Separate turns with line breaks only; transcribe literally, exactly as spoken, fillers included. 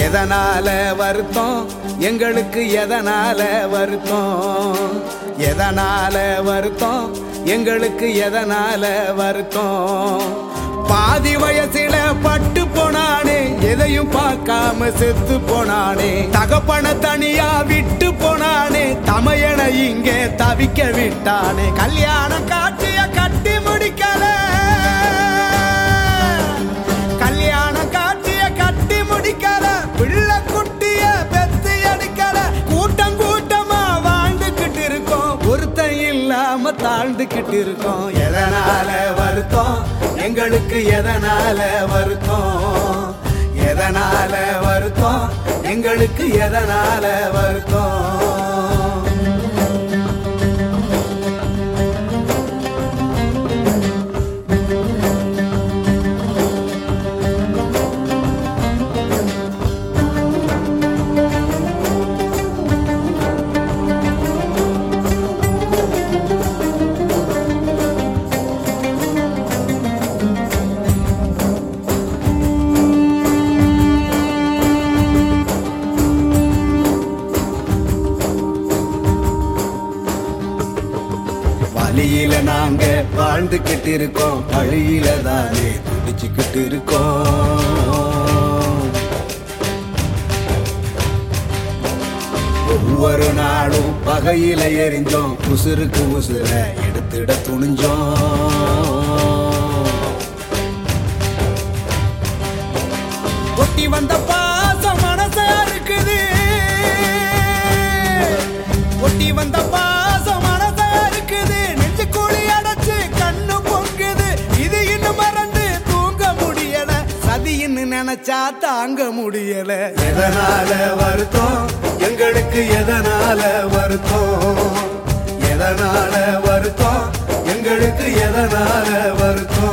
எதனால வருத்தம் எங்களுக்கு எதனால வருத்தம் எதனால வருத்தம் எங்களுக்கு எதனால வருத்தம் பாதி வயசில பட்டு போனானே எதையும் பார்க்காம செத்து போனானே தகப்பன தனியா விட்டு போனானே தமையனை இங்கே தவிக்க விட்டானே கல்யாண காட்சிய கட்டி முடிக்கல கல்யாண காட்சிய கட்டி முடிக்கல பிள்ளை குட்டிய பெத்து எடுக்கல கூட்டம் கூட்டமா வாழ்ந்துகிட்டு இருக்கோம் ஒருத்தன் இல்லாம தாழ்ந்துகிட்டு இருக்கோம் எதனால வருத்தம் எங்களுக்கு எதனால வருத்தம் எதனால வருத்தம் எங்களுக்கு எதனால வருத்தம் வழியில நாங்க வாழ்ந்துகிட்டு இருக்கோம் வழியில தானே துடிச்சுக்கிட்டு இருக்கோம் ஒவ்வொரு நாளும் பகையில எரிஞ்சோம் உசுருக்கு உசுர எடுத்துட துணிஞ்சோம் ஒட்டி வந்த பாசம் மனசா இருக்குது ஒட்டி வந்த பாசம் நினைச்சா தாங்க முடியல எதனால வருத்தம் எங்களுக்கு எதனால வருத்தம் எதனால வருத்தம் எங்களுக்கு எதனால வருத்தம்